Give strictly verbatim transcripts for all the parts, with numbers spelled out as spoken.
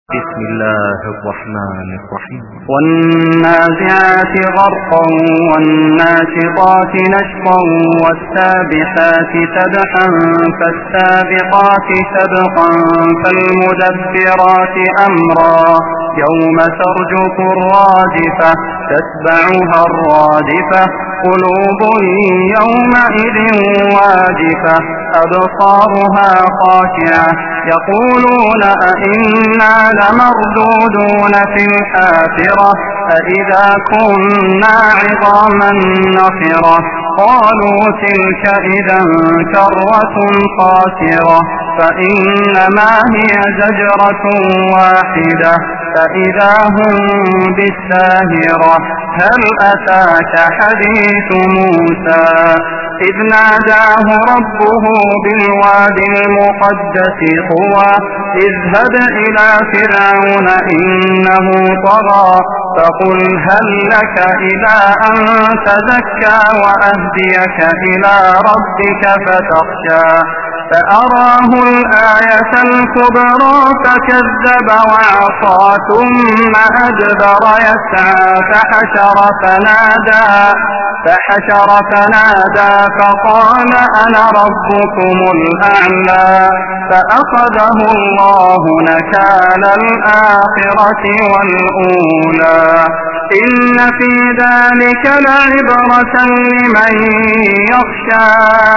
بسم الله الرحمن الرحيم. والنازعات غرقا والناشطات نشطا والسابحات سبحا فالسابقات سبقا فالمدبرات أمرا يوم ترجف الراجفة تتبعها الرادفة قلوب يومئذ واجفة أبصارها خاشعة يقولون أئنا لمردودون في الحافرة أئذا كنا عظاما نخرة قالوا تلك إذا كرة خاسرة فإنما هي زجرة واحدة فإذا هم بالساهرة هل أتاك حديث موسى إذ ناداه ربه بالوادي المقدس طوى اذهب إلى فرعون إنه طغى فقل هل لك إلى أن تزكى وأهديك إلى ربك فتخشى فأراه الآية الكبرى فكذب وعصى ثم أدبر يسعى فحشر فنادى فحشر فنادى فقال أنا ربكم الأعلى فأخذه الله نكال الآخرة والأولى إن في ذلك لعبرة لمن يخشى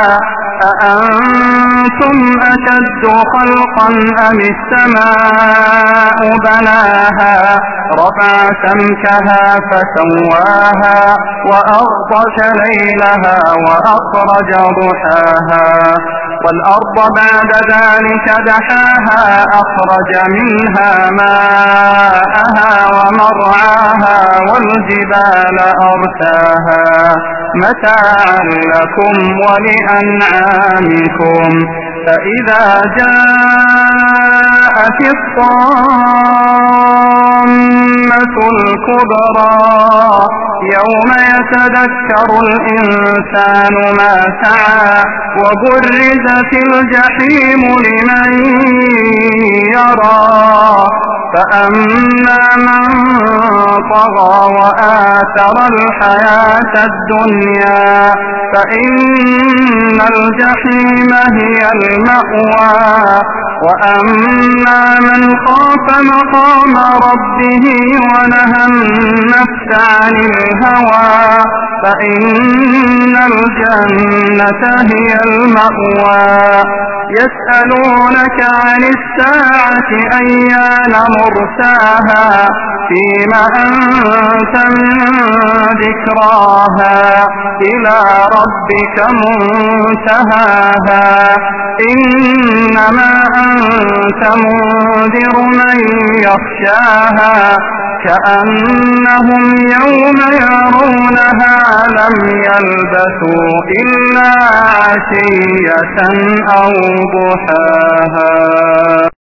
أأنتم أشد خلقا أم السماء بناها رفع سمكها فسواها وأغطش ليلها وأخرج ضحاها والأرض بعد ذلك دحاها أخرج منها ماءها ومرعاها والجبال أرساها متاعا لكم ولأنعامكم فإذا جاءت الطامة الكبرى يوم يتذكر الإنسان ما سعى وبرزت الجحيم لمن يرى فأما من طغى وآثر الحياة الدنيا فإن الجحيم هي المأوى وأما من خاف مقام ربه ونهى النفس عن الهوى فإن الجنة هي المأوى يسألونك عن الساعة أيان مرساها فيما أنت من ذكراها إلى ربك منتهاها إنما أنت منذر من يخشاها كأنهم يوم يرونها لم يلبثوا إلا عشية أو ضحاها.